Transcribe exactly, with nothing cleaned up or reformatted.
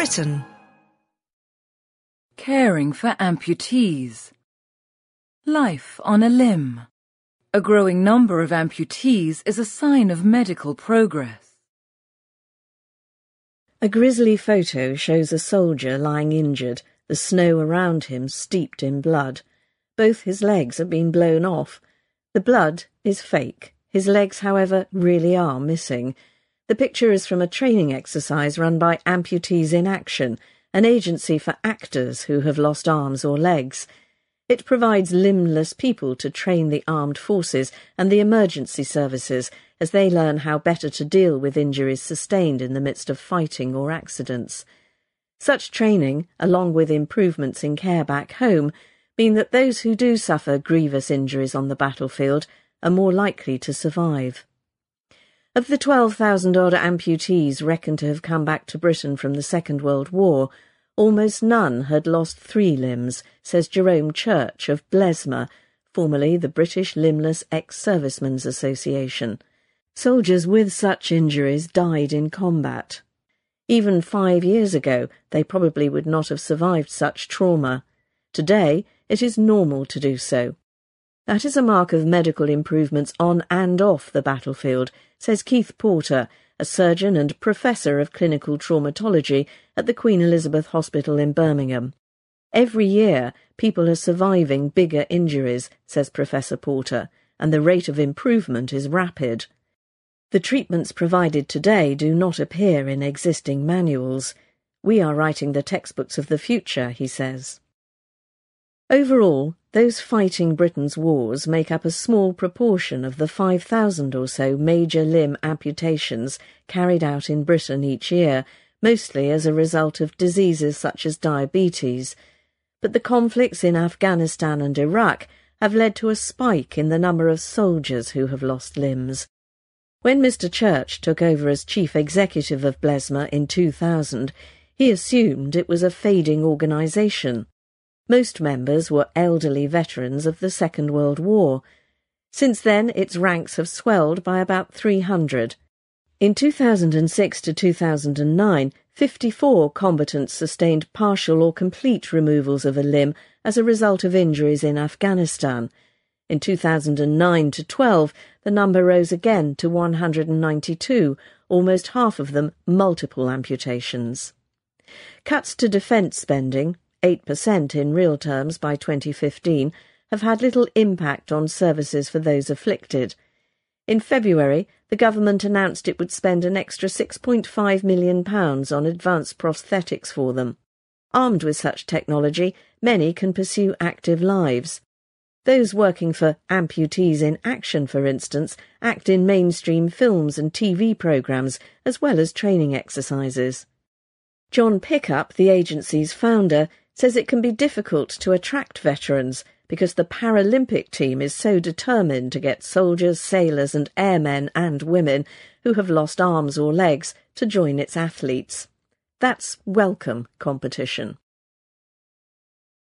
Britain. Caring for amputees. Life on a limb. A growing number of amputees is a sign of medical progress. A grisly photo shows a soldier lying injured, the snow around him steeped in blood. Both his legs have been blown off. The blood is fake. His legs, however, really are missing. The picture is from a training exercise run by Amputees in Action, an agency for actors who have lost arms or legs. It provides limbless people to train the armed forces and the emergency services as they learn how better to deal with injuries sustained in the midst of fighting or accidents. Such training, along with improvements in care back home, mean that those who do suffer grievous injuries on the battlefield are more likely to survive. Of the twelve thousand odd amputees reckoned to have come back to Britain from the Second World War, almost none had lost three limbs, says Jerome Church of Blesma, formerly the British Limbless Ex-Servicemen's Association. Soldiers with such injuries died in combat. Even five years ago, they probably would not have survived such trauma. Today, it is normal to do so. That is a mark of medical improvements on and off the battlefield, says Keith Porter, a surgeon and professor of clinical traumatology at the Queen Elizabeth Hospital in Birmingham. Every year, people are surviving bigger injuries, says Professor Porter, and the rate of improvement is rapid. The treatments provided today do not appear in existing manuals. We are writing the textbooks of the future, he says. Overall, those fighting Britain's wars make up a small proportion of the five thousand or so major limb amputations carried out in Britain each year, mostly as a result of diseases such as diabetes. But the conflicts in Afghanistan and Iraq have led to a spike in the number of soldiers who have lost limbs. When Mister Church took over as chief executive of Blesma in two thousand, he assumed it was a fading organisation. Most members were elderly veterans of the Second World War. Since then, its ranks have swelled by about three hundred. In two thousand six to two thousand nine, fifty-four combatants sustained partial or complete removals of a limb as a result of injuries in Afghanistan. In two thousand nine to twelve, the number rose again to one hundred ninety-two, almost half of them multiple amputations. Cuts to defence spending, eight percent in real terms by twenty fifteen, have had little impact on services for those afflicted. In February, the government announced it would spend an extra six point five million pounds on advanced prosthetics for them. Armed with such technology, many can pursue active lives. Those working for Amputees in Action, for instance, act in mainstream films and T V programmes, as well as training exercises. John Pickup, the agency's founder, says it can be difficult to attract veterans because the Paralympic team is so determined to get soldiers, sailors and airmen and women who have lost arms or legs to join its athletes. That's welcome competition.